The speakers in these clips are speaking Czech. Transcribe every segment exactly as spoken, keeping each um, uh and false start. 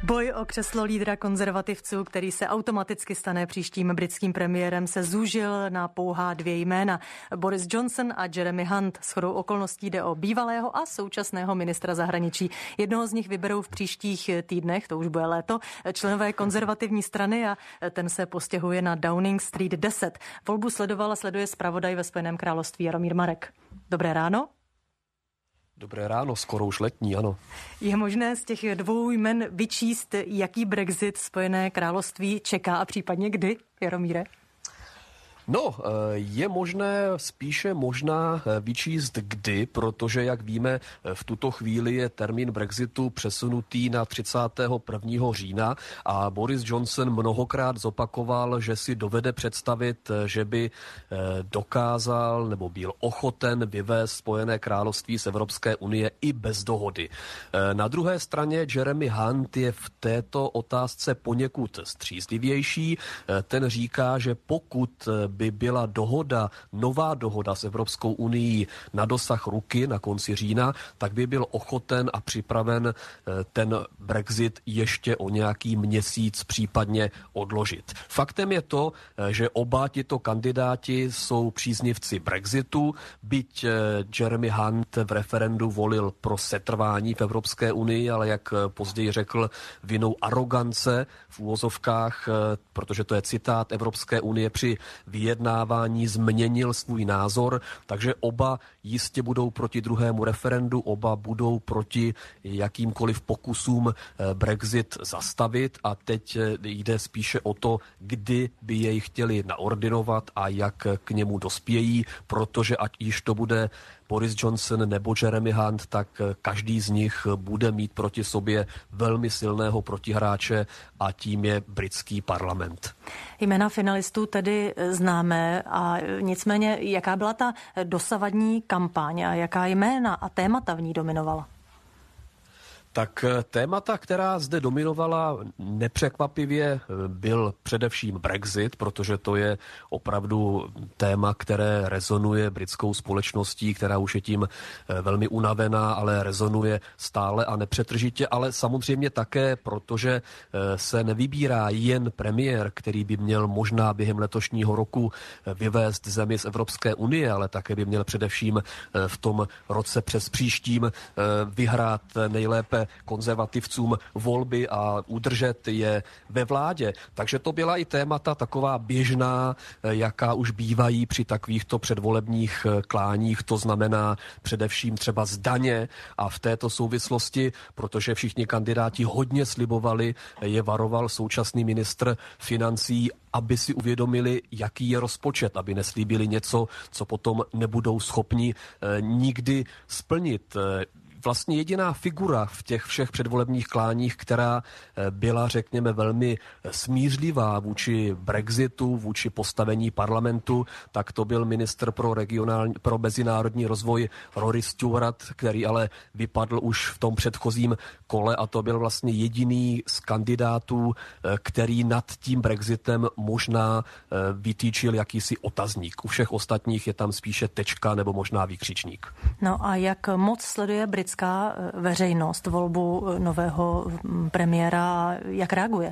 Boj o křeslo lídra konzervativců, který se automaticky stane příštím britským premiérem, se zúžil na pouhá dvě jména. Boris Johnson a Jeremy Hunt. Shodou okolností jde o bývalého a současného ministra zahraničí. Jednoho z nich vyberou v příštích týdnech, to už bude léto, členové konzervativní strany a ten se postěhuje na Downing Street deset. Volbu sledoval a sleduje zpravodaj ve Spojeném království Jaromír Marek. Dobré ráno. Dobré ráno, skoro už letní, ano. Je možné z těch dvou jmen vyčíst, jaký Brexit Spojené království čeká a případně kdy, Jaromíre? No, je možné, spíše možná vyčíst kdy, protože, jak víme, v tuto chvíli je termín Brexitu přesunutý na třicátého prvního října a Boris Johnson mnohokrát zopakoval, že si dovede představit, že by dokázal nebo byl ochoten vyvést Spojené království z Evropské unie i bez dohody. Na druhé straně Jeremy Hunt je v této otázce poněkud střízlivější. Ten říká, že pokud by byla dohoda, nová dohoda s Evropskou unií na dosah ruky na konci října, tak by byl ochoten a připraven ten Brexit ještě o nějaký měsíc případně odložit. Faktem je to, že oba tito kandidáti jsou příznivci Brexitu, byť Jeremy Hunt v referendu volil pro setrvání v Evropské unii, ale jak později řekl, vinou arogance v úvozovkách, protože to je citát Evropské unie při vyjednávání změnil svůj názor, takže oba jistě budou proti druhému referendu, oba budou proti jakýmkoliv pokusům Brexit zastavit a teď jde spíše o to, kdy by jej chtěli naordinovat a jak k němu dospějí, protože ať již to bude Boris Johnson nebo Jeremy Hunt, tak každý z nich bude mít proti sobě velmi silného protihráče a tím je britský parlament. Jména finalistů tedy známe a nicméně jaká byla ta dosavadní kampaň a jaká jména a témata v ní dominovala? Tak témata, která zde dominovala nepřekvapivě, byl především Brexit, protože to je opravdu téma, které rezonuje britskou společností, která už je tím velmi unavená, ale rezonuje stále a nepřetržitě, ale samozřejmě také, protože se nevybírá jen premiér, který by měl možná během letošního roku vyvést zemi z Evropské unie, ale také by měl především v tom roce přes příštím vyhrát nejlépe konzervativcům volby a udržet je ve vládě. Takže to byla i témata taková běžná, jaká už bývají při takovýchto předvolebních kláních, to znamená především třeba z daně a v této souvislosti, protože všichni kandidáti hodně slibovali, je varoval současný ministr financí, aby si uvědomili, jaký je rozpočet, aby neslíbili něco, co potom nebudou schopni eh, nikdy splnit. Vlastně jediná figura v těch všech předvolebních kláních, která byla, řekněme, velmi smířlivá vůči Brexitu, vůči postavení parlamentu, tak to byl ministr pro regionální, pro mezinárodní rozvoj Rory Stewart, který ale vypadl už v tom předchozím kole a to byl vlastně jediný z kandidátů, který nad tím Brexitem možná vytýčil jakýsi otazník. U všech ostatních je tam spíše tečka nebo možná výkřičník. No a jak moc sleduje britská veřejnost volbu nového premiéra, jak reaguje?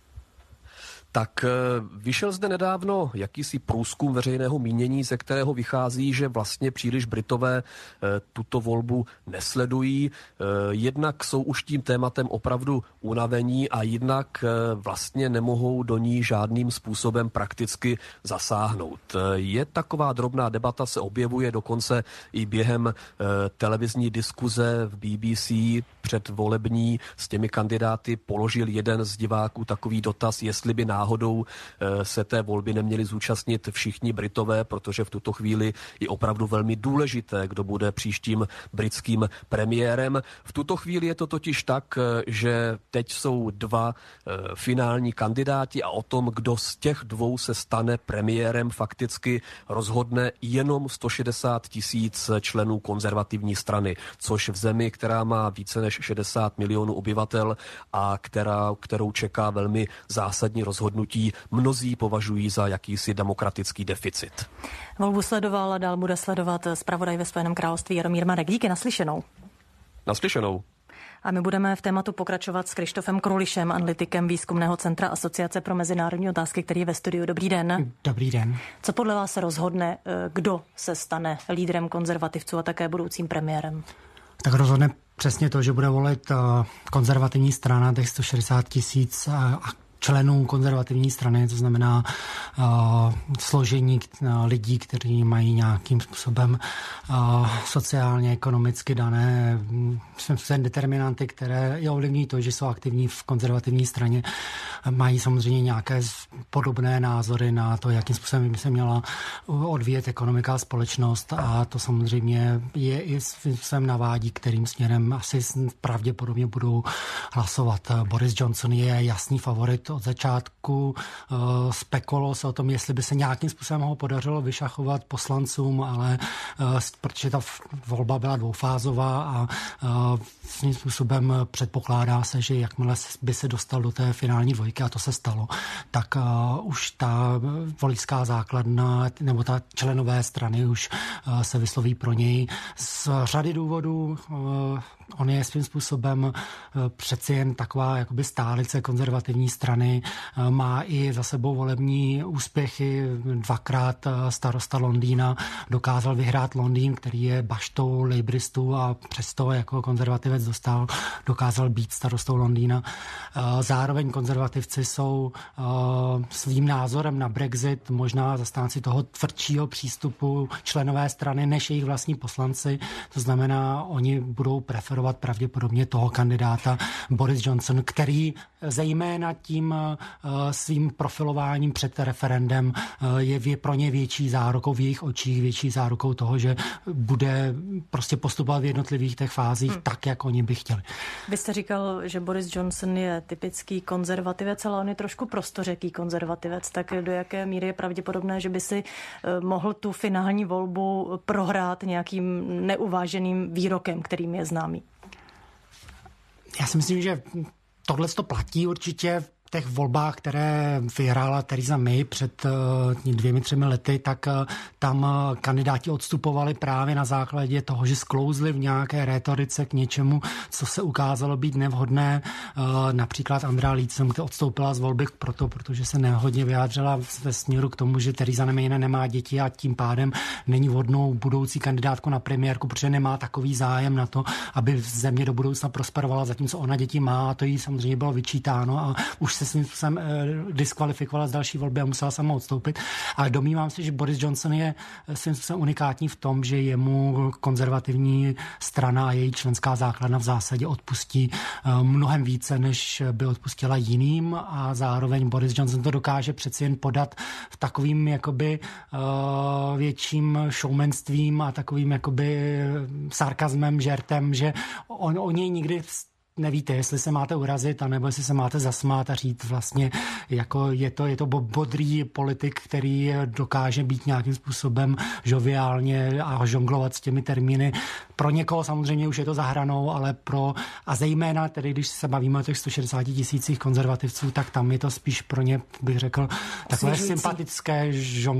Tak vyšel zde nedávno jakýsi průzkum veřejného mínění, ze kterého vychází, že vlastně příliš Britové tuto volbu nesledují. Jednak jsou už tím tématem opravdu unavení a jednak vlastně nemohou do ní žádným způsobem prakticky zasáhnout. Je taková drobná debata, se objevuje dokonce i během televizní diskuze v B B C předvolební s těmi kandidáty položil jeden z diváků takový dotaz, jestli by náhodou se té volby neměli zúčastnit všichni Britové, protože v tuto chvíli je opravdu velmi důležité, kdo bude příštím britským premiérem. V tuto chvíli je to totiž tak, že teď jsou dva finální kandidáti a o tom, kdo z těch dvou se stane premiérem, fakticky rozhodne jenom sto šedesát tisíc členů konzervativní strany, což v zemi, která má více než šedesát milionů obyvatel a která, kterou čeká velmi zásadní rozhodnutí, mnozí považují za jakýsi demokratický deficit. Volbu sledoval a dál bude sledovat zpravodaj ve Spojeném království Jaromír Marek. Díky, naslyšenou. Naslyšenou. A my budeme v tématu pokračovat s Krištofem Krulišem, analytikem Výzkumného centra Asociace pro mezinárodní otázky, který je ve studiu. Dobrý den. Dobrý den. Co podle vás rozhodne, kdo se stane lídrem konzervativců a také budoucím premiérem? Tak rozhodne přesně to, že bude volit konzervativní strana, těch sto šedesát tisíc členů konzervativní strany, to znamená uh, složení uh, lidí, kteří mají nějakým způsobem uh, sociálně, ekonomicky dané um, determinanty, které je ovlivní to, že jsou aktivní v konzervativní straně. Mají samozřejmě nějaké podobné názory na to, jakým způsobem by se měla odvíjet ekonomika a společnost, a to samozřejmě je i svým navádí, kterým směrem asi pravděpodobně budou hlasovat. Boris Johnson je jasný favorit od začátku. Uh, spekulovalo se o tom, jestli by se nějakým způsobem ho podařilo vyšachovat poslancům, ale uh, protože ta volba byla dvoufázová a uh, svým způsobem předpokládá se, že jakmile by se dostal do té finální dvojky, a to se stalo, tak uh, už ta voličská základna nebo ta členové strany už uh, se vysloví pro něj z řady důvodů. Uh, On je svým způsobem přeci jen taková jakoby stálice konzervativní strany, má i za sebou volební úspěchy, dvakrát starosta Londýna, dokázal vyhrát Londýn, který je baštou labouristů, a přesto jako konzervativec dostal, dokázal být starostou Londýna. Zároveň konzervativci jsou svým názorem na Brexit možná zastánci toho tvrdšího přístupu členové strany než jejich vlastní poslanci, to znamená, oni budou preferovat pravděpodobně toho kandidáta Boris Johnson, který zejména tím svým profilováním před referendem je pro ně větší zárukou, v jejich očích větší zárukou toho, že bude prostě postupovat v jednotlivých těch fázích hmm. tak, jak oni by chtěli. Vy jste říkal, že Boris Johnson je typický konzervativec, ale on je trošku prostořeký konzervativec, tak do jaké míry je pravděpodobné, že by si mohl tu finální volbu prohrát nějakým neuváženým výrokem, kterým je známý? Já si myslím, že tohle to platí určitě v těch volbách, které vyhrála Theresa May před dvěmi, třemi lety, tak tam kandidáti odstupovali právě na základě toho, že sklouzli v nějaké rétorice k něčemu, co se ukázalo být nevhodné. Například Andrea Leadsom, která odstoupila z volby proto, protože se nehodně vyjádřila ve směru k tomu, že Theresa May nemá děti a tím pádem není vhodnou budoucí kandidátku na premiérku, protože nemá takový zájem na to, aby země do budoucna prosperovala, zatímco ona děti má, a to jí samozřejmě bylo vyčítáno a už se svým způsobem diskvalifikovala z další volby a musela sama odstoupit. Ale domnívám se, že Boris Johnson je svým způsobem unikátní v tom, že jemu konzervativní strana a její členská základna v zásadě odpustí mnohem více, než by odpustila jiným, a zároveň Boris Johnson to dokáže přeci jen podat v takovým jakoby větším showmanstvím a takovým jakoby sarkazmem, žertem, že on o něj nikdy nevíte, jestli se máte urazit, anebo jestli se máte zasmát a říct vlastně, jako je to, je to bodrý politik, který dokáže být nějakým způsobem žoviálně a žonglovat s těmi termíny. Pro někoho samozřejmě už je to za hranou, ale pro, a zejména tedy, když se bavíme o těch sto šedesát tisících konzervativců, tak tam je to spíš pro ně, bych řekl, takové Svěžující. sympatické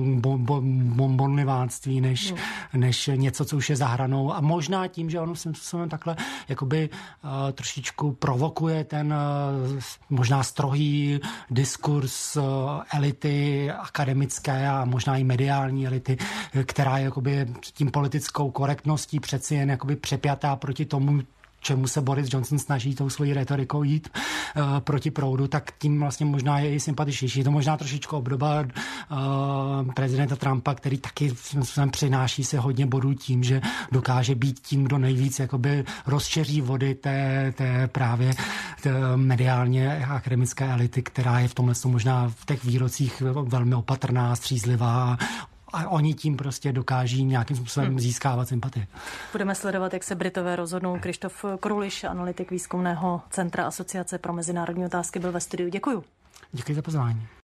bonbonliváctví, než, hmm. než něco, co už je za hranou. A možná tím, že on svým způsobem takhle jakoby uh, trošičku provokuje ten uh, možná strohý diskurs uh, elity akademické a možná i mediální elity, která je jakoby tím politickou korektností přeci jen jakoby přepjatá proti tomu, čemu se Boris Johnson snaží tou svojí retorikou jít uh, proti proudu, tak tím vlastně možná je i sympatičnější. Je to možná trošičku obdoba uh, prezidenta Trumpa, který taky přináší se hodně bodů tím, že dokáže být tím, kdo nejvíc jakoby rozšeří vody té, té právě té mediálně akademické elity, která je v tomhle možná v těch výrocích velmi opatrná, střízlivá, a oni tím prostě dokáží nějakým způsobem hmm. získávat sympatii. Budeme sledovat, jak se Britové rozhodnou. Krištof Kruliš, analytik Výzkumného centra Asociace pro mezinárodní otázky, byl ve studiu. Děkuju. Děkuji za pozvání.